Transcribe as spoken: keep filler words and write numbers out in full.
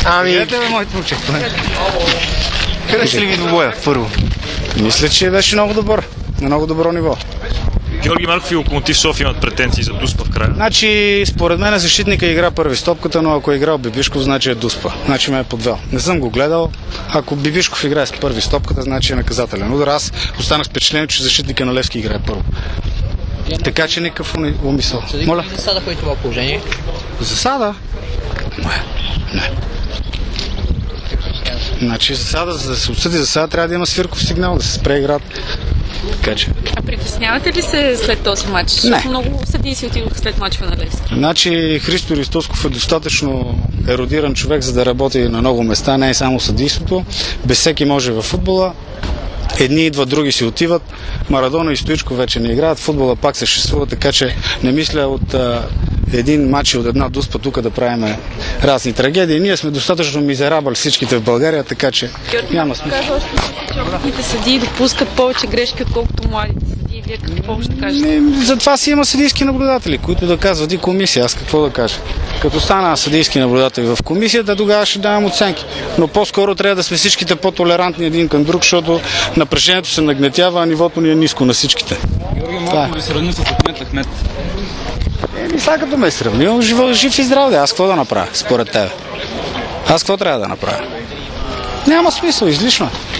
Ами... Гледате бе, моите очаквания. Къде ще ли ви двубоя първо? Мисля, че беше много добър. На много добро ниво. Георги Марков и Локомотив София имат претенции за Дуспа в края. Значи, според мен защитника игра първи стопката, но ако е играл Бибишков, значи е Дуспа. Значи ме е подвел. Не съм го гледал. Ако Бибишков играе с първи стопката, значи е наказателен удар. Аз останах с впечатление, че защитника на Левски играе първо. Така че никакъв умисъл. Моля. Засада, кой е това положение? Засада? Не. Не. Значи засада, за да се отсъди засада, трябва да има свирков сигнал, да се спре играта. Така че... А притеснявате ли се след този матч? Защото много съдии си отидоха след мача на Левски. Значи Христо Ристосков е достатъчно еродиран човек, за да работи на много места, не е само съдийството. Без всеки може във футбола. Едни идват, други си отиват. Марадона и Стоичко вече не играят. Футбола пак съществува, така че не мисля от а, един матч и от една Дуспа тук да правим разни трагедии. Ние сме достатъчно мизерабъл всичките в България, така че няма смисъл. Опитните съдии допускат повече грешки, отколкото младите съдии. Вие какво ще кажете? Затова си има съдийски наблюдатели, които да казват и комисия. Аз какво да кажа? Като стана съдийски наблюдатели в комисията, тогава ще давам оценки. Но по-скоро трябва да сме всичките по-толерантни един към друг, защото напрежението се нагнетява, а нивото ни е ниско на всичките. Георги, малко ви сравнил с Ахмет Ахмет. Еми, сега като ме е сравнил, жив, жив и здрав, аз какво да направя, според тебе? Аз какво трябва да направя? Няма смисъл, излишно.